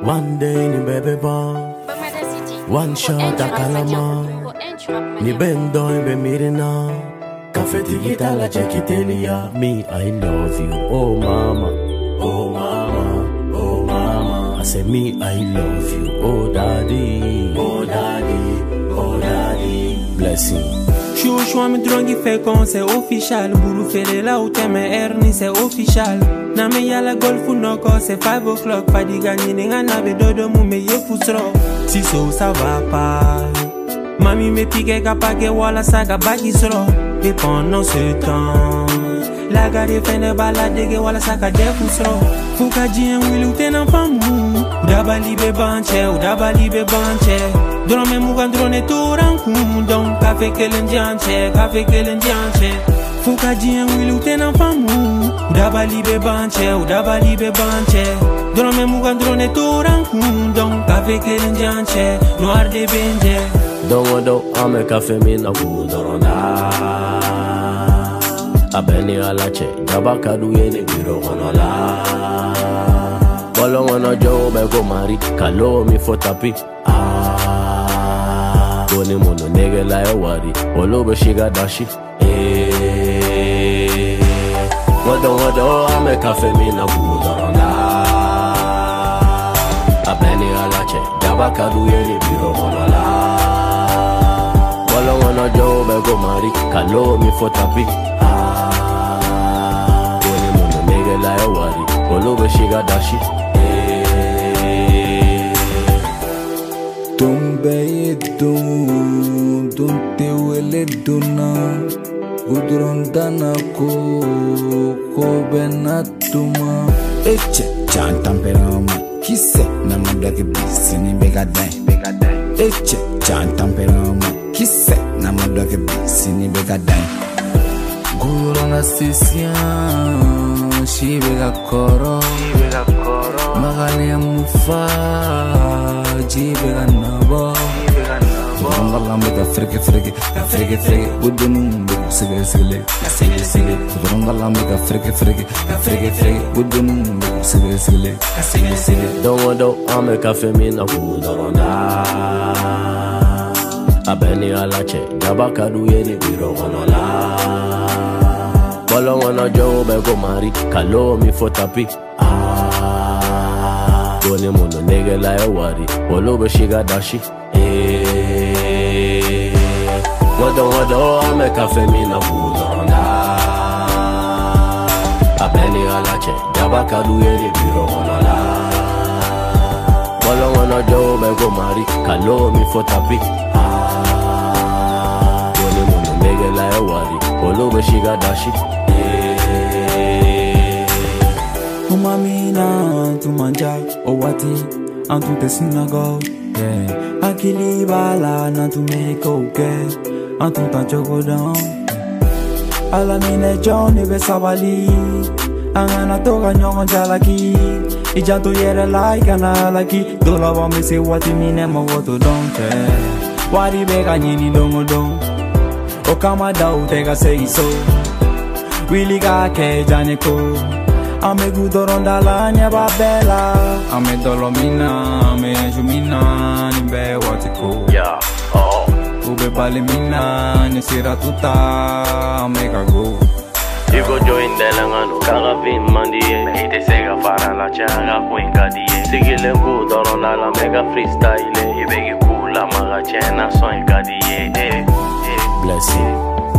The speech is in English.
One day ni baby bomb, one shot a kalama. Ni bendo be mirina, cafe tigita la chekitelia. Me, I love you, oh mama, oh mama, oh mama. I say me, I love you, oh daddy, oh daddy, oh daddy. Blessing. Chou me drongi fait con c'est official. Boulou fait de la ou t'aimes erni c'est official. Na me yala golf ou no ko c'est 5 o'clock. Pas di gagner ni ngana be dodo mu me ye fusro. Si so ça va pas. Mami me pique kapake wala saga bagi sro. Et pendant ce temps la gare fait ne balade ge wala saga de fusro. Fuka jien wilu tenan famu. Udabali be banche, udabali be banche. Drome mugan drone turan kundon. Kafe kelen janche, kafe kelen janche. Fuka jien wilu tenan famu. Udabali be banche, udabali be banche. Drome mugan drone turan kundon. Kafe kelen janche, noir de benje. Domodo ame kafe mina kudoronda. Abeni alache, jabakadu yene biro konola. Bolo wana jo bego mari, kalo mi fotapi. Doni mono nege la wari, olo be shiga dashi. Wado ame kafe mina kudoronda. Abeni alache, jabakadu yene biro konola. Bolo wana jo bego mari, kalo mi fotapi. Doni mono nege la wari, olo be shiga dashi. Tumbe dum te wele duna gudrondana ko benatuma eche chantam perama kisse namada ke bisini begadai eche chantam perama kisse namada ke bisini begadai gurona sisia shibega koro magane mufa jibega nabo Rongala mega frege budunum sige Rongala mega frege budunum sige Domodo ame kafe mina kudoronda. Abeni alache, jabakadu yene biro konola. Bolo wana jo bego mari, kalo mi fotapi. Doni mono nege la wari, olo be shiga dashi. Wado ame kafe mina kudoronda. Abeni alache, jabakadu yene biro konola. Bolo wana jo bego mari, kalo mi fotapi. Doni mono nege la wari, olo be shiga dashi. Umamina tu manja owati antu te synagogue yeah. Akili bala na tu make okay antu ta chogodon ala mine Johnny be sabali angana toga nyongo jalaki ijanto yere like ana laki dola wa me se wati mine mo woto donche wari be ganyini dongo don o kama da utega sei so really ga ke janeko Ame gudoronda la nya babela Ame dolomina, ame jumina Nimbe watiko Yeah, oh Ube balimina, nisira tuta Ame kago Igo join delangano, kaga vin mandie Ite sega fara la chaga kuinga die Sigile gudoronda la mega freestyle Ibegi kula maga chena soinga die Bless you